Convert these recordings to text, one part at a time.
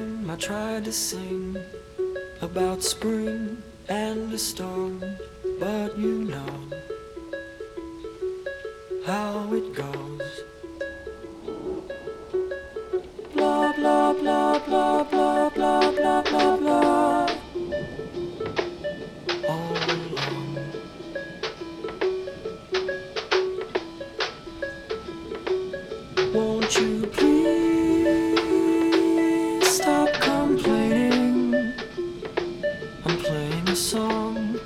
time I tried to sing about spring and a storm, but you know how it goes. Blah blah blah blah blah blah blah blah blah. All alone. Won't you please stop complaining? I'm playing a song.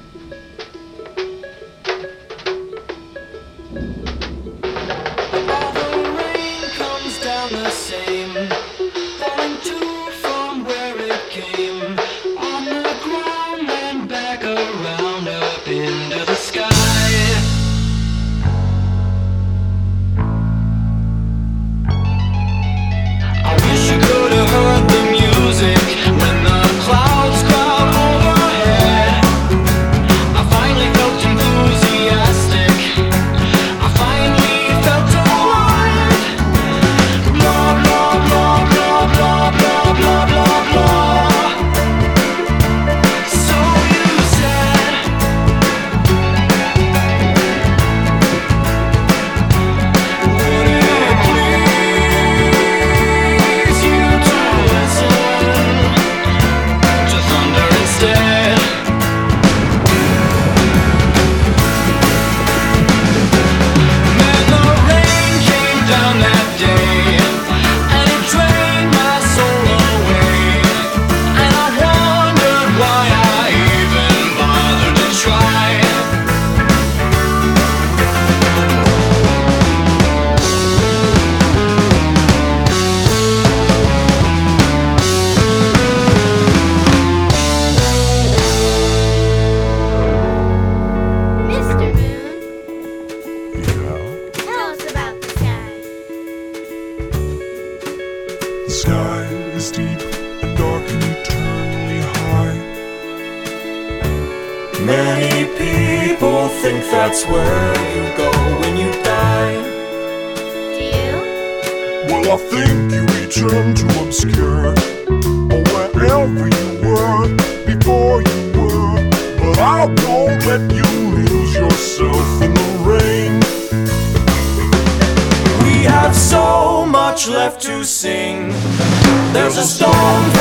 All the rain comes down the same, falling to from where it came, on the ground and back around up into the sky. I wish you could have heard the music when the clouds cloud overhead. I finally felt enthusiastic. I finally felt alive. Blah blah blah blah blah blah blah blah blah. So you said, would it please you to listen to thunder instead? Man, the rain came down that day, and it drained my soul away. And I wondered why I even bothered to try. Mr. Moon, Yeah, tell us about the sky. the sky is deep and dark and eternally high. Many people think that's where you go when you die. Do you? Well, I think you return to obscure, or wherever you were before you were. But I won't let you lose yourself in the rain. We have so much left to sing. There's a storm